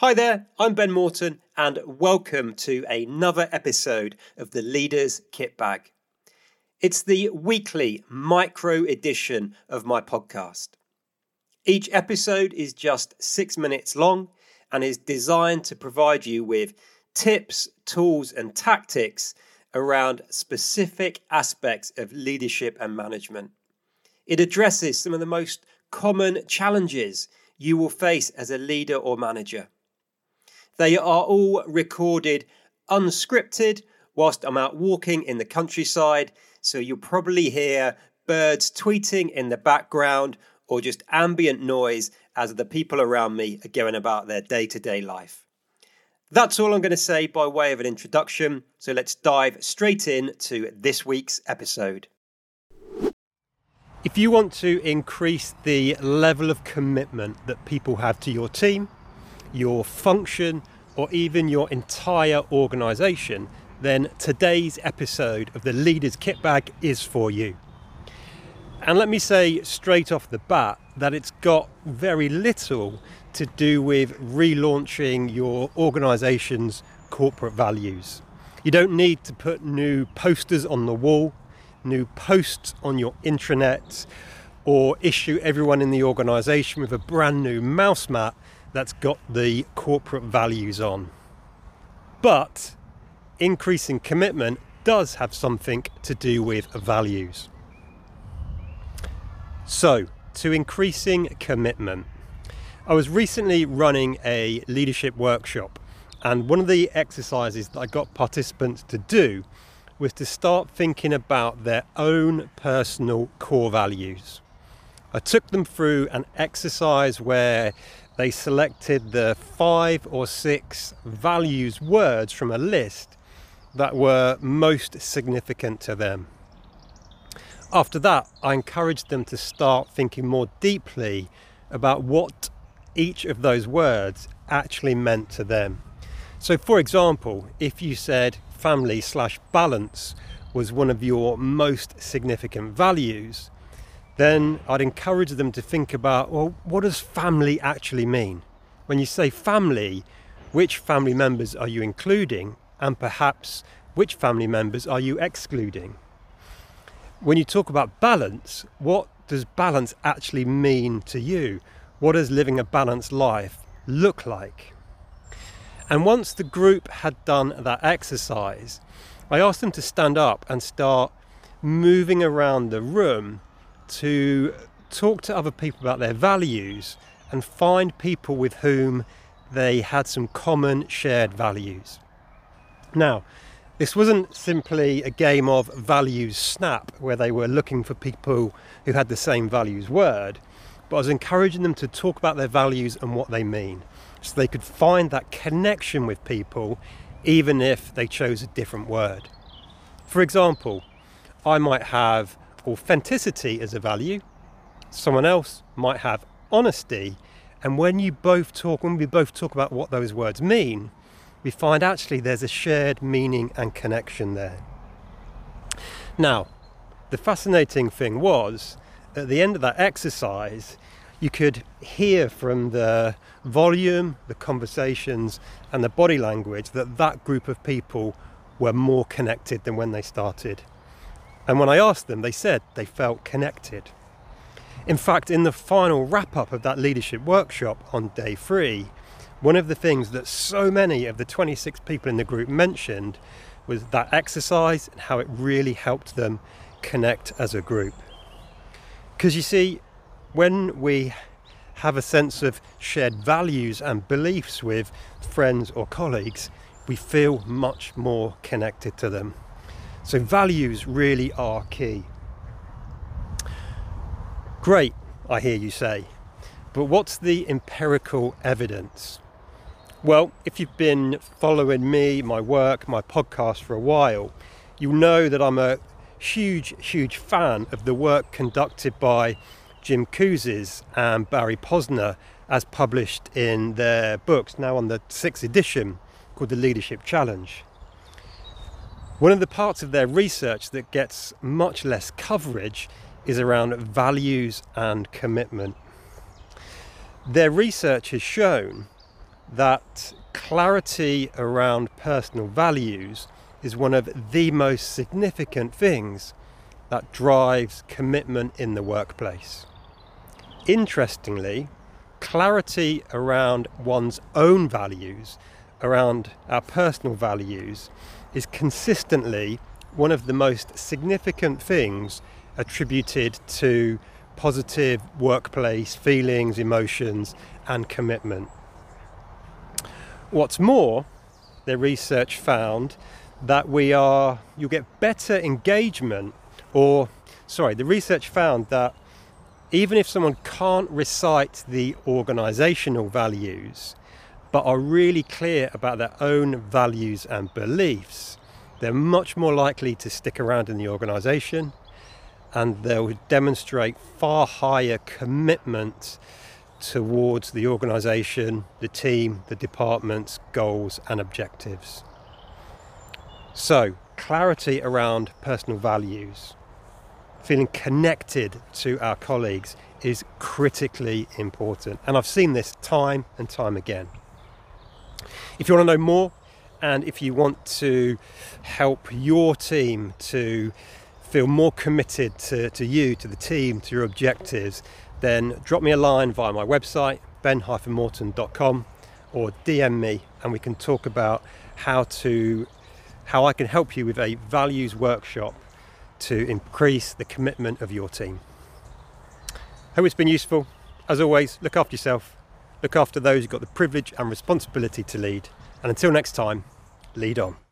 Hi there, I'm Ben Morton and welcome to another episode of the Leaders Kit Bag. It's the weekly micro edition of my podcast. Each episode is just 6 minutes long and is designed to provide you with tips, tools and tactics around specific aspects of leadership and management. It addresses some of the most common challenges you will face as a leader or manager. They are all recorded unscripted whilst I'm out walking in the countryside, so you'll probably hear birds tweeting in the background or just ambient noise as the people around me are going about their day-to-day life. That's all I'm going to say by way of an introduction, so let's dive straight in to this week's episode. If you want to increase the level of commitment that people have to your team, your function, or even your entire organisation, then today's episode of the Leaders Kit Bag is for you. And let me say straight off the bat that it's got very little to do with relaunching your organisation's corporate values. You don't need to put new posters on the wall, new posts on your intranet, or issue everyone in the organisation with a brand new mouse mat that's got the corporate values on. But increasing commitment does have something to do with values. So, to increasing commitment, I was recently running a leadership workshop, and one of the exercises that I got participants to do was to start thinking about their own personal core values. I took them through an exercise where they selected the 5 or 6 values words from a list that were most significant to them. After that, I encouraged them to start thinking more deeply about what each of those words actually meant to them. So for example, if you said family/balance was one of your most significant values, then I'd encourage them to think about, well, what does family actually mean? When you say family, which family members are you including? And perhaps which family members are you excluding? When you talk about balance, what does balance actually mean to you? What does living a balanced life look like? And once the group had done that exercise, I asked them to stand up and start moving around the room to talk to other people about their values and find people with whom they had some common shared values. Now, this wasn't simply a game of values snap where they were looking for people who had the same values word, but I was encouraging them to talk about their values and what they mean, so they could find that connection with people even if they chose a different word. For example, I might have authenticity as a value, someone else might have honesty, and when we both talk about what those words mean, we find actually there's a shared meaning and connection there. Now, the fascinating thing was, at the end of that exercise, you could hear from the volume, the conversations, and the body language that group of people were more connected than when they started. And when I asked them, they said they felt connected. In fact, in the final wrap-up of that leadership workshop on day 3, one of the things that so many of the 26 people in the group mentioned was that exercise and how it really helped them connect as a group. Because you see, when we have a sense of shared values and beliefs with friends or colleagues, we feel much more connected to them. So values really are key. Great, I hear you say, but what's the empirical evidence? Well, if you've been following me, my work, my podcast for a while, you'll know that I'm a huge fan of the work conducted by Jim Kouzes and Barry Posner as published in their books, now on the 6th edition, called The Leadership Challenge. One of the parts of their research that gets much less coverage is around values and commitment. Their research has shown that clarity around personal values is one of the most significant things that drives commitment in the workplace. Interestingly, clarity around one's own values, around our personal values, is consistently one of the most significant things attributed to positive workplace feelings, emotions, and commitment. What's more, the research found that you'll get better engagement, the research found that even if someone can't recite the organizational values, but are really clear about their own values and beliefs, they're much more likely to stick around in the organization, and they'll demonstrate far higher commitment towards the organization, the team, the department's goals and objectives. So, clarity around personal values, feeling connected to our colleagues is critically important. And I've seen this time and time again. If you want to know more, and if you want to help your team to feel more committed to you, to the team, to your objectives, then drop me a line via my website, ben-morton.com, or DM me and we can talk about how I can help you with a values workshop to increase the commitment of your team. Hope it's been useful. As always, look after yourself, look after those you've got the privilege and responsibility to lead, and until next time, lead on.